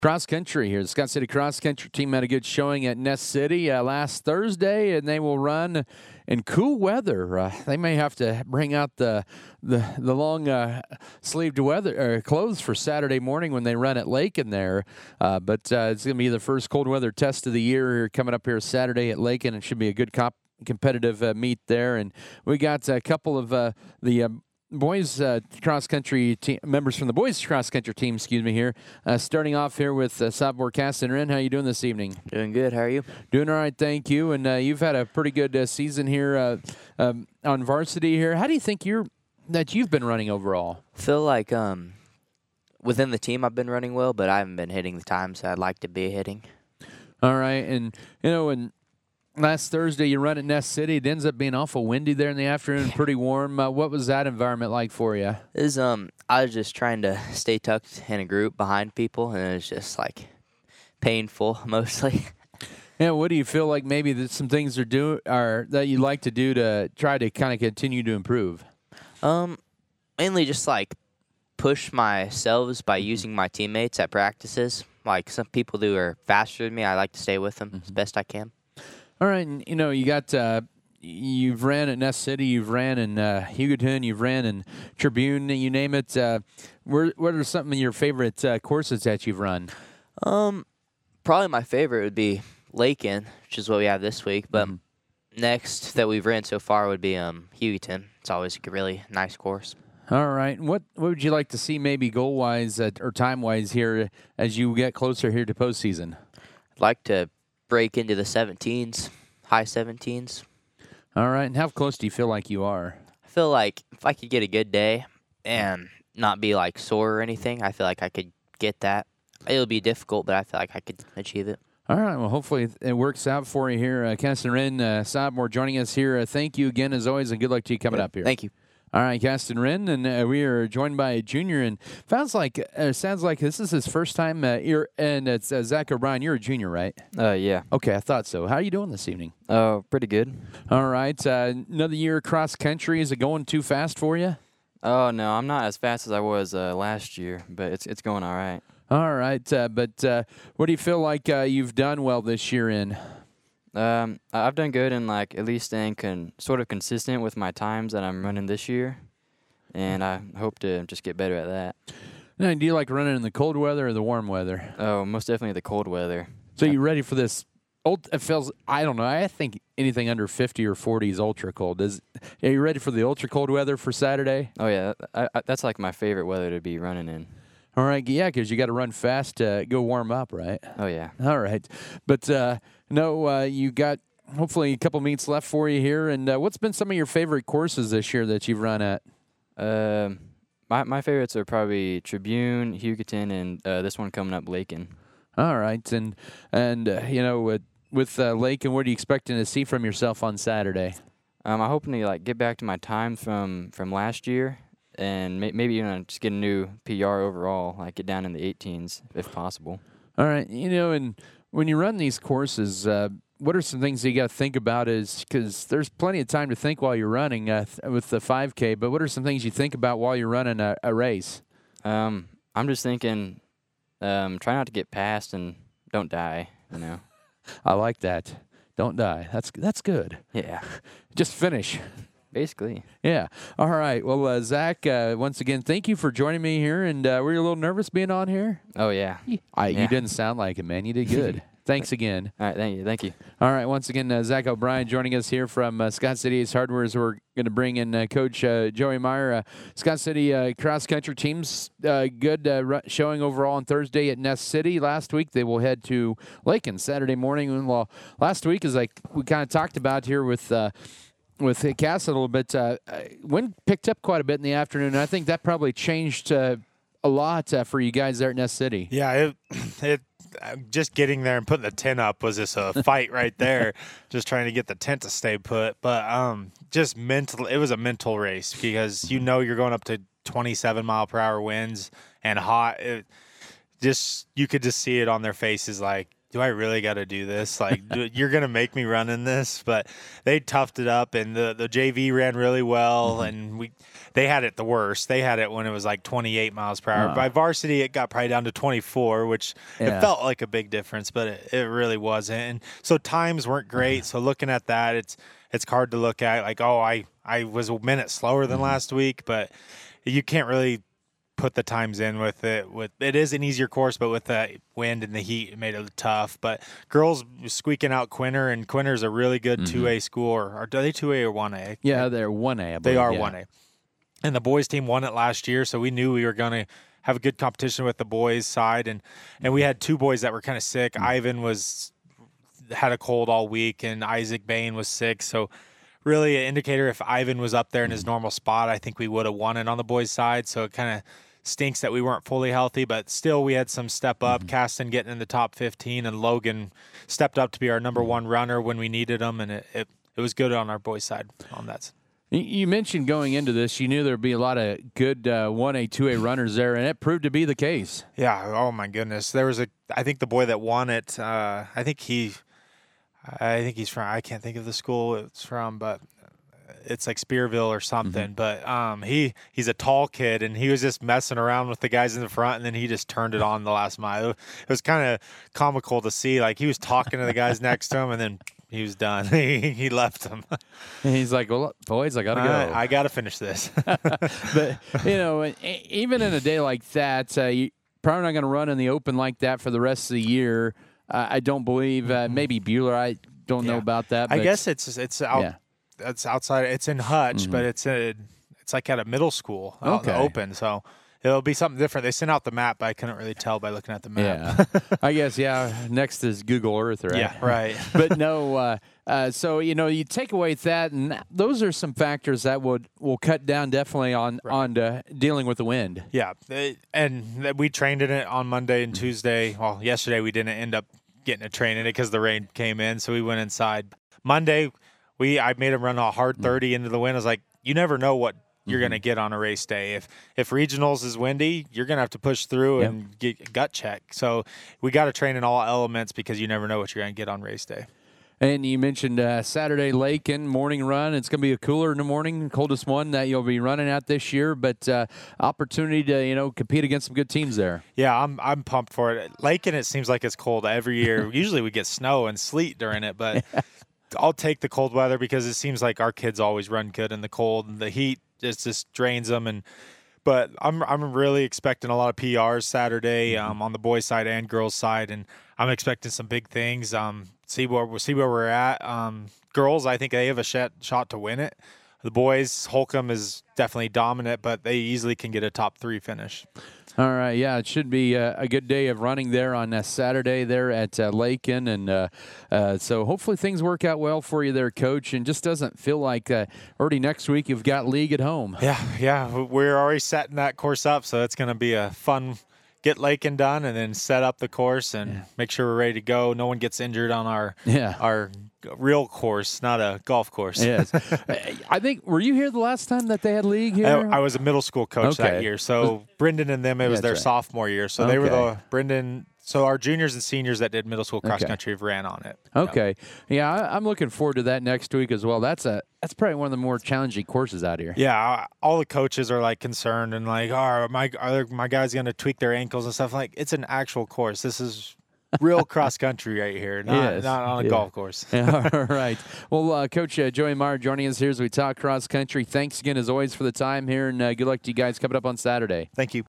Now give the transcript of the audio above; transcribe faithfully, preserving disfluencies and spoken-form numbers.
Cross country here. The Scott City Cross Country team had a good showing at Ness City uh, last Thursday, and they will run in cool weather. Uh, they may have to bring out the the, the long uh, sleeved weather uh, clothes for Saturday morning when they run at Lakin there. Uh, but uh, it's going to be the first cold weather test of the year here coming up here Saturday at Lakin. It should be a good comp- competitive uh, meet there, and we got a couple of uh, the. Uh, Boys uh, cross country team members from the boys cross country team, excuse me here. Uh, starting off here with uh, sophomore Caston Wren. How you doing this evening? Doing good. How are you? Doing all right, thank you. And uh, you've had a pretty good uh, season here uh, um, on varsity here. How do you think you're that you've been running overall? Feel like um, within the team I've been running well, but I haven't been hitting the times I'd like to be hitting. All right, and you know, and last Thursday you run at Ness City. It ends up being awful windy there in the afternoon, pretty warm. Uh, what was that environment like for you? Is um, I was just trying to stay tucked in a group behind people, and it was just like painful mostly. Yeah, what do you feel like maybe that some things are do are that you'd like to do to try to kind of continue to improve? Um, mainly just like push myself by using my teammates at practices. Like some people who are faster than me, I like to stay with them mm-hmm. as best I can. All right, and you know, you got uh, you've ran at Ness City, you've ran in uh, Hugoton, you've ran in Tribune, you name it. Uh, where, what are some of your favorite uh, courses that you've run? Um, probably my favorite would be Lakin, which is what we have this week. But mm-hmm. next that we've ran so far would be um Hugoton. It's always a really nice course. All right, what what would you like to see maybe goal wise uh, or time wise here as you get closer here to postseason? I'd like to break into the seventeens, high seventeens. All right, and how close do you feel like you are? I feel like if I could get a good day and not be like sore or anything, I feel like I could get that. It'll be difficult, but I feel like I could achieve it. All right, well, hopefully it works out for you here. Uh, Caston Wren, uh, sophomore, joining us here. Uh, thank you again, as always, and good luck to you coming yeah, up here. Thank you. All right, Caston Wren, and uh, we are joined by a junior, and sounds like uh, sounds like this is his first time. Uh, here, and it's uh, Zach O'Brien. You're a junior, right? Uh, yeah. Okay, I thought so. How are you doing this evening? Oh, uh, pretty good. All right, uh, another year cross country. Is it going too fast for you? Oh no, I'm not as fast as I was uh, last year, but it's it's going all right. All right, uh, but uh, what do you feel like uh, you've done well this year in? Um, I've done good in like at least staying con- sort of consistent with my times that I'm running this year. And I hope to just get better at that. Now, do you like running in the cold weather or the warm weather? Oh, most definitely the cold weather. So you ready for this? Old, it feels, I don't know. I think anything under fifty or forty is ultra cold. Is, are you ready for the ultra cold weather for Saturday? Oh, yeah. I, I, that's like my favorite weather to be running in. All right. Yeah, because you got to run fast to go warm up, right? Oh, yeah. All right. But, uh, no, uh, you got hopefully a couple meets left for you here. And uh, what's been some of your favorite courses this year that you've run at? Um, my my favorites are probably Tribune, Hugoton, and uh, this one coming up, Lakin. All right, and and uh, you know with, with uh, Lakin, what are you expecting to see from yourself on Saturday? Um, I'm hoping to like get back to my time from, from last year, and may, maybe you know just get a new P R overall, like get down in the eighteens if possible. All right, you know, and when you run these courses. Uh, What are some things that you got to think about? Is because there's plenty of time to think while you're running uh, th- with the five K. But what are some things you think about while you're running a, a race? Um, I'm just thinking, um, try not to get past and don't die. You know. I like that. Don't die. That's that's good. Yeah. Just finish. Basically. Yeah. All right. Well, uh, Zach, uh, once again, thank you for joining me here. And uh, were you a little nervous being on here? Oh yeah. I, yeah. You didn't sound like it, man. You did good. Thanks again. All right, thank you, thank you. All right, once again, uh, Zach O'Brien joining us here from uh, Scott City Ace Hardware as we're going to bring in uh, Coach uh, Joey Meyer. Uh, Scott City uh, cross-country team's uh, good uh, r- showing overall on Thursday at Ness City. Last week, they will head to Lakin Saturday morning. Well, last week, as like we kind of talked about here with uh, with Cass a little bit, uh, wind picked up quite a bit in the afternoon, and I think that probably changed uh, a lot uh, for you guys there at Ness City. Yeah, it it just getting there and putting the tent up was just a fight right there, just trying to get the tent to stay put. But um, just mental, it was a mental race because you know you're going up to twenty-seven mile per hour winds and hot. It just you could just see it on their faces, like do I really got to do this? Like, do, you're going to make me run in this? But they toughed it up, and the, the J V ran really well, mm-hmm. and we they had it the worst. They had it when it was like twenty-eight miles per hour. Oh. By varsity, it got probably down to twenty-four, which yeah. it felt like a big difference, but it, it really wasn't. And so times weren't great. So looking at that, it's it's hard to look at like, oh, I, I was a minute slower than mm-hmm. last week, but you can't really put the times in with it. With it is an easier course, but with the wind and the heat, it made it tough. But girls squeaking out Quinter, and Quinter's a really good mm-hmm. two A school. Or are they two A or one A? Yeah, they're one A. I believe, they are yeah. one A. And the boys team won it last year, so we knew we were going to have a good competition with the boys side. And, and we had two boys that were kind of sick. Mm-hmm. Ivan was had a cold all week, and Isaac Bain was sick. So really an indicator if Ivan was up there in his normal spot, I think we would have won it on the boys' side. So it kind of stinks that we weren't fully healthy, but still we had some step up. Mm-hmm. Caston getting in the top fifteen, and Logan stepped up to be our number one runner when we needed him, and it, it, it was good on our boys' side on that. You mentioned going into this, you knew there'd be a lot of good uh, one A, two A runners there, and it proved to be the case. Yeah, oh my goodness. There was a, I think the boy that won it, uh, I think he, I think he's from, I can't think of the school it's from, but it's like Spearville or something, mm-hmm. but um, he he's a tall kid, and he was just messing around with the guys in the front, and then he just turned it on the last mile. It was kind of comical to see. Like, he was talking to the guys next to him, and then he was done. he, he left them. And he's like, well, boys, I got to go. I, I got to finish this. But, you know, even in a day like that, uh, you're probably not going to run in the open like that for the rest of the year. Uh, I don't believe. Uh, maybe Bueller. I don't yeah. know about that. But I guess it's it's out. Yeah. It's outside. It's in Hutch, mm-hmm. but it's a, it's like at a middle school out okay. in the open. So it'll be something different. They sent out the map, but I couldn't really tell by looking at the map. Yeah, I guess. Yeah, next is Google Earth, right? Yeah, right. But no. Uh, uh, so you know, you take away that, and those are some factors that would will cut down definitely on right. on uh, dealing with the wind. Yeah, and we trained in it on Monday and Tuesday. Well, yesterday we didn't end up getting a train in it because the rain came in, so we went inside. Monday. We I made him run a hard thirty into the wind. I was like, you never know what you're mm-hmm. going to get on a race day. If if regionals is windy, you're going to have to push through yep. and get a gut check. So we got to train in all elements because you never know what you're going to get on race day. And you mentioned uh, Saturday Lakin morning run. It's going to be a cooler in the morning, coldest one that you'll be running at this year. But uh, opportunity to you know compete against some good teams there. Yeah, I'm I'm pumped for it. Lakin, it seems like it's cold every year. Usually we get snow and sleet during it, but I'll take the cold weather because it seems like our kids always run good in the cold, and the heat just, just drains them. And but I'm I'm really expecting a lot of P Rs Saturday um, on the boys' side and girls' side, and I'm expecting some big things. Um, see where we'll see where we're at. Um, girls, I think they have a shot shot to win it. The boys, Holcomb is definitely dominant, but they easily can get a top three finish. All right, yeah, it should be uh, a good day of running there on uh, Saturday there at uh, Lakin, and uh, uh, so hopefully things work out well for you there, Coach, and just doesn't feel like uh, already next week you've got league at home. Yeah, yeah, we're already setting that course up, so it's going to be a fun get Lakin done and then set up the course and yeah. make sure we're ready to go. No one gets injured on our yeah. our real course, not a golf course. Yes. I think, were you here the last time that they had league here? I, I was a middle school coach okay. that year. So Brendan and them, it was That's their right. sophomore year. So okay. they were the, Brendan, so our juniors and seniors that did middle school cross okay. country have ran on it. Okay. So. Yeah, I, I'm looking forward to that next week as well. That's a that's probably one of the more challenging courses out here. Yeah, all the coaches are like concerned and like, oh, are my, are my guys going to tweak their ankles and stuff? Like, it's an actual course. This is real cross country right here, not, yes. not on a yeah. golf course. Yeah, all right. Well, uh, Coach uh, Joey Meyer joining us here as we talk cross country. Thanks again, as always, for the time here, and uh, good luck to you guys coming up on Saturday. Thank you.